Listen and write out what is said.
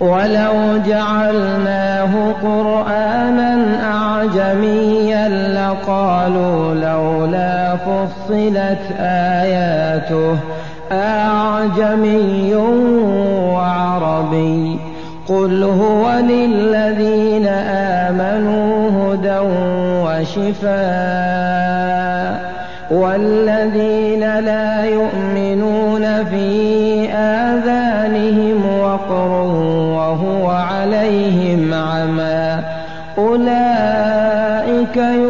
ولو جعلناه قرآنا أعجميا لقالوا لولا فصلت آياته أعجمي وعربي قل هو للذين آمنوا هدى وشفاء والذين لا يؤمنون في آذانهم وقر وهو عليهم عمى أولئك